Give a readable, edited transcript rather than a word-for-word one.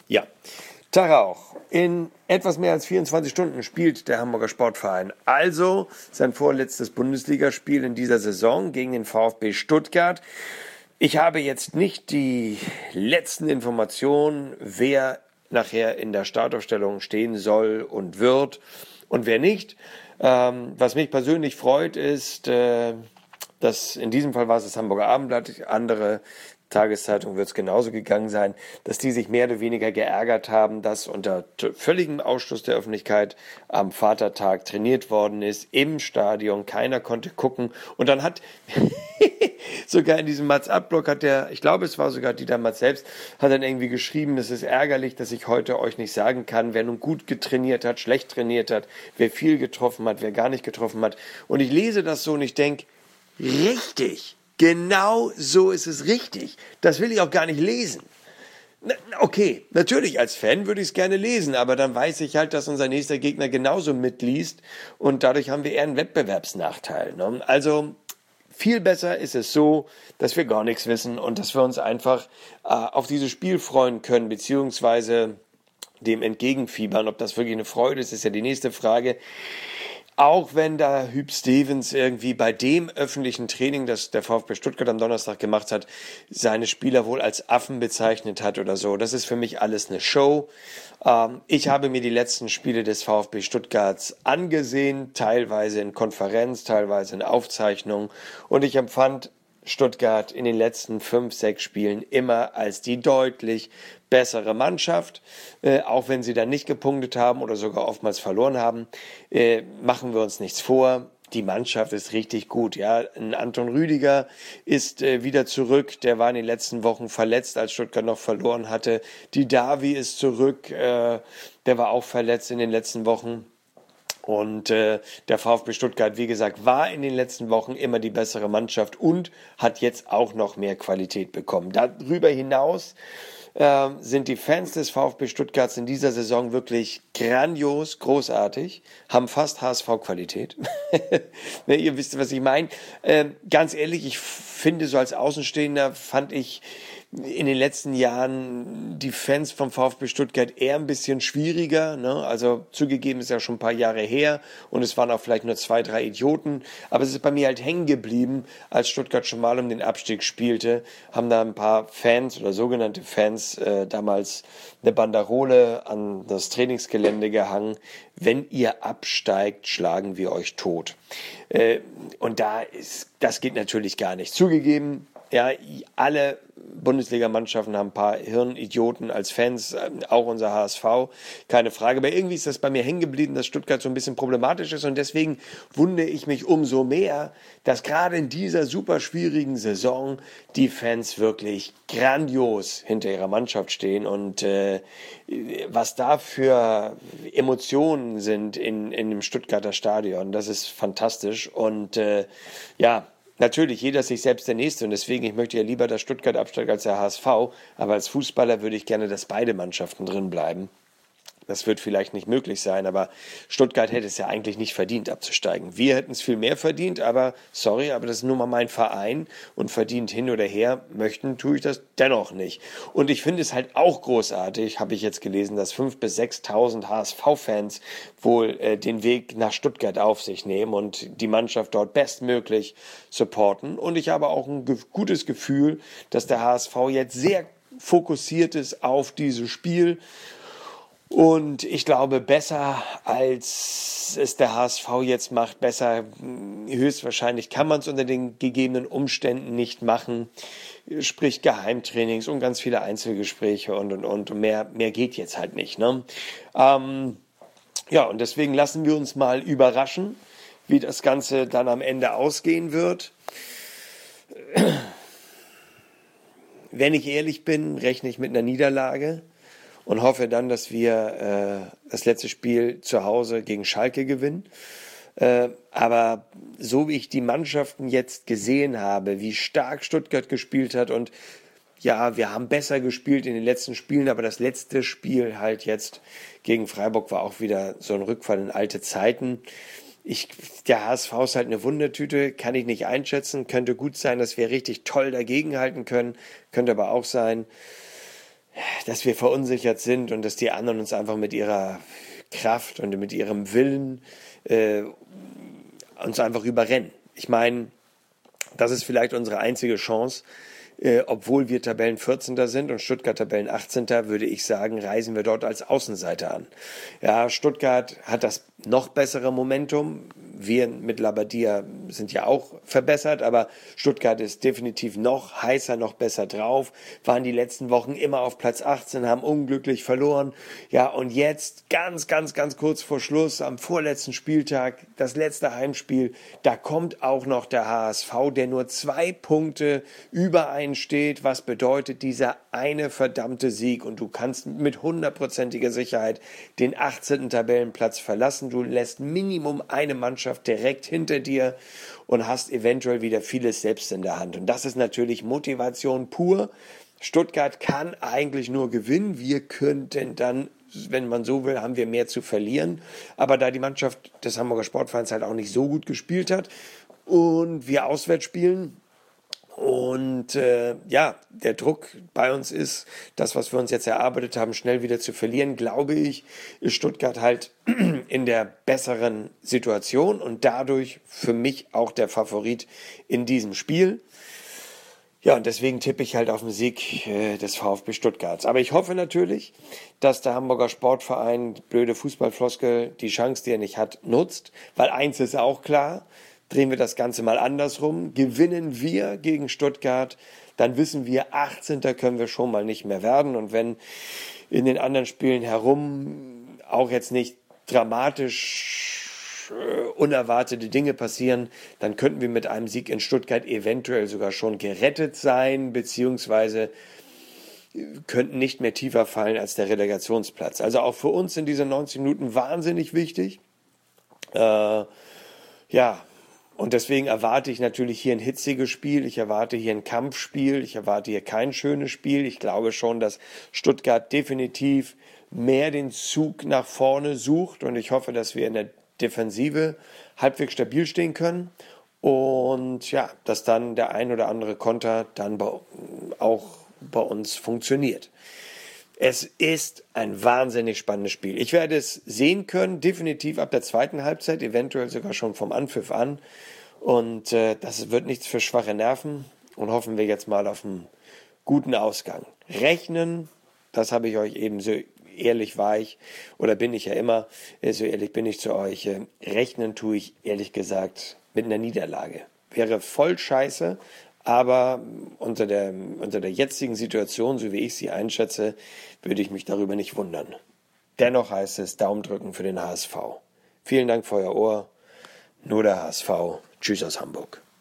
Ja, Tag auch. In etwas mehr als 24 Stunden spielt der Hamburger Sportverein also sein vorletztes Bundesligaspiel in dieser Saison gegen den VfB Stuttgart. Ich habe jetzt nicht die letzten Informationen, wer nachher in der Startaufstellung stehen soll und wird und wer nicht. Was mich persönlich freut, ist, dass in diesem Fall war es das Hamburger Abendblatt, andere Tageszeitung wird es genauso gegangen sein, dass die sich mehr oder weniger geärgert haben, dass unter völligem Ausschluss der Öffentlichkeit am Vatertag trainiert worden ist, im Stadion, keiner konnte gucken. Und dann hat sogar in diesem Mats-Ab-Blog hat ich glaube es war sogar Dieter Matz selbst, hat dann irgendwie geschrieben, es ist ärgerlich, dass ich heute euch nicht sagen kann, wer nun gut getrainiert hat, schlecht trainiert hat, wer viel getroffen hat, wer gar nicht getroffen hat. Und ich lese das so und ich denke, richtig. Genau so ist es richtig. Das will ich auch gar nicht lesen. Okay, natürlich, als Fan würde ich es gerne lesen, aber dann weiß ich halt, dass unser nächster Gegner genauso mitliest und dadurch haben wir eher einen Wettbewerbsnachteil. Ne? Also viel besser ist es so, dass wir gar nichts wissen und dass wir uns einfach auf dieses Spiel freuen können, beziehungsweise dem entgegenfiebern. Ob das wirklich eine Freude ist, ist ja die nächste Frage. Auch wenn da Hüb Stevens irgendwie bei dem öffentlichen Training, das der VfB Stuttgart am Donnerstag gemacht hat, seine Spieler wohl als Affen bezeichnet hat oder so. Das ist für mich alles eine Show. Ich habe mir die letzten Spiele des VfB Stuttgarts angesehen, teilweise in Konferenz, teilweise in Aufzeichnung. Und ich empfand Stuttgart in den letzten 5, 6 Spielen immer als die deutlich bessere Mannschaft, auch wenn sie dann nicht gepunktet haben oder sogar oftmals verloren haben, machen wir uns nichts vor. Die Mannschaft ist richtig gut, ja. Ein Anton Rüdiger ist wieder zurück. Der war in den letzten Wochen verletzt, als Stuttgart noch verloren hatte. Die Davi ist zurück. Der war auch verletzt in den letzten Wochen. Und der VfB Stuttgart, wie gesagt, war in den letzten Wochen immer die bessere Mannschaft und hat jetzt auch noch mehr Qualität bekommen. Darüber hinaus sind die Fans des VfB Stuttgarts in dieser Saison wirklich grandios, großartig, haben fast HSV-Qualität. Ihr wisst, was ich meine. Ganz ehrlich, ich finde, so als Außenstehender fand ich in den letzten Jahren die Fans vom VfB Stuttgart eher ein bisschen schwieriger, ne? Also zugegeben ist ja schon ein paar Jahre her und es waren auch vielleicht nur 2, 3 Idioten, aber es ist bei mir halt hängen geblieben, als Stuttgart schon mal um den Abstieg spielte, haben da ein paar Fans oder sogenannte Fans damals eine Banderole an das Trainingsgelände gehangen: Wenn ihr absteigt, schlagen wir euch tot. Und das geht natürlich gar nicht. Zugegeben, ja, alle Bundesliga-Mannschaften haben ein paar Hirnidioten als Fans, auch unser HSV, keine Frage. Aber irgendwie ist das bei mir hängen geblieben, dass Stuttgart so ein bisschen problematisch ist und deswegen wundere ich mich umso mehr, dass gerade in dieser super schwierigen Saison die Fans wirklich grandios hinter ihrer Mannschaft stehen und was da für Emotionen sind in dem Stuttgarter Stadion, das ist fantastisch und ja, natürlich, jeder ist sich selbst der Nächste und deswegen, ich möchte ja lieber, dass Stuttgart absteigt als der HSV, aber als Fußballer würde ich gerne, dass beide Mannschaften drin bleiben. Das wird vielleicht nicht möglich sein, aber Stuttgart hätte es ja eigentlich nicht verdient, abzusteigen. Wir hätten es viel mehr verdient, aber sorry, aber das ist nun mal mein Verein und verdient hin oder her, möchten tue ich das dennoch nicht. Und ich finde es halt auch großartig, habe ich jetzt gelesen, dass 5.000 bis 6.000 HSV-Fans wohl den Weg nach Stuttgart auf sich nehmen und die Mannschaft dort bestmöglich supporten. Und ich habe auch ein gutes Gefühl, dass der HSV jetzt sehr fokussiert ist auf dieses Spiel. Und ich glaube, besser als es der HSV jetzt macht, besser, höchstwahrscheinlich kann man es unter den gegebenen Umständen nicht machen. Sprich Geheimtrainings und ganz viele Einzelgespräche und mehr geht jetzt halt nicht. Ne? Ja, und deswegen lassen wir uns mal überraschen, wie das Ganze dann am Ende ausgehen wird. Wenn ich ehrlich bin, rechne ich mit einer Niederlage. Und hoffe dann, dass wir das letzte Spiel zu Hause gegen Schalke gewinnen. Aber so wie ich die Mannschaften jetzt gesehen habe, wie stark Stuttgart gespielt hat und ja, wir haben besser gespielt in den letzten Spielen, aber das letzte Spiel halt jetzt gegen Freiburg war auch wieder so ein Rückfall in alte Zeiten. Der HSV ist halt eine Wundertüte, kann ich nicht einschätzen. Könnte gut sein, dass wir richtig toll dagegenhalten können. Könnte aber auch sein, dass wir verunsichert sind und dass die anderen uns einfach mit ihrer Kraft und mit ihrem Willen uns einfach überrennen. Ich meine, das ist vielleicht unsere einzige Chance. Obwohl wir Tabellen 14. sind und Stuttgart Tabellen 18., würde ich sagen, reisen wir dort als Außenseiter an. Ja, Stuttgart hat das noch bessere Momentum. Wir mit Labadia sind ja auch verbessert, aber Stuttgart ist definitiv noch heißer, noch besser drauf. Waren die letzten Wochen immer auf Platz 18, haben unglücklich verloren. Ja, und jetzt ganz kurz vor Schluss, am vorletzten Spieltag, das letzte Heimspiel, da kommt auch noch der HSV, der nur 2 Punkte über einen steht, was bedeutet dieser eine verdammte Sieg, und du kannst mit 100%iger Sicherheit den 18. Tabellenplatz verlassen. Du lässt Minimum eine Mannschaft direkt hinter dir und hast eventuell wieder vieles selbst in der Hand. Und das ist natürlich Motivation pur. Stuttgart kann eigentlich nur gewinnen. Wir könnten dann, wenn man so will, haben wir mehr zu verlieren. Aber da die Mannschaft des Hamburger Sportvereins halt auch nicht so gut gespielt hat und wir auswärts spielen, und der Druck bei uns ist, das, was wir uns jetzt erarbeitet haben, schnell wieder zu verlieren, glaube ich, ist Stuttgart halt in der besseren Situation und dadurch für mich auch der Favorit in diesem Spiel. Ja, und deswegen tippe ich halt auf den Sieg des VfB Stuttgarts. Aber ich hoffe natürlich, dass der Hamburger Sportverein, blöde Fußballfloskel, die Chance, die er nicht hat, nutzt. Weil eins ist auch klar: drehen wir das Ganze mal andersrum. Gewinnen wir gegen Stuttgart, dann wissen wir, 18. können wir schon mal nicht mehr werden. Und wenn in den anderen Spielen herum auch jetzt nicht dramatisch unerwartete Dinge passieren, dann könnten wir mit einem Sieg in Stuttgart eventuell sogar schon gerettet sein, beziehungsweise könnten nicht mehr tiefer fallen als der Relegationsplatz. Also auch für uns sind diese 90 Minuten wahnsinnig wichtig. Und deswegen erwarte ich natürlich hier ein hitziges Spiel, ich erwarte hier ein Kampfspiel, ich erwarte hier kein schönes Spiel. Ich glaube schon, dass Stuttgart definitiv mehr den Zug nach vorne sucht, und ich hoffe, dass wir in der Defensive halbwegs stabil stehen können und ja, dass dann der ein oder andere Konter dann auch bei uns funktioniert. Es ist ein wahnsinnig spannendes Spiel. Ich werde es sehen können, definitiv ab der zweiten Halbzeit, eventuell sogar schon vom Anpfiff an. Und das wird nichts für schwache Nerven. Und hoffen wir jetzt mal auf einen guten Ausgang. Rechnen, das habe ich euch eben so ehrlich war ich, oder bin ich ja immer, so ehrlich bin ich zu euch. Rechnen tue ich ehrlich gesagt mit einer Niederlage. Wäre voll scheiße. Aber unter der jetzigen Situation, so wie ich sie einschätze, würde ich mich darüber nicht wundern. Dennoch heißt es Daumen drücken für den HSV. Vielen Dank für euer Ohr. Nur der HSV. Tschüss aus Hamburg.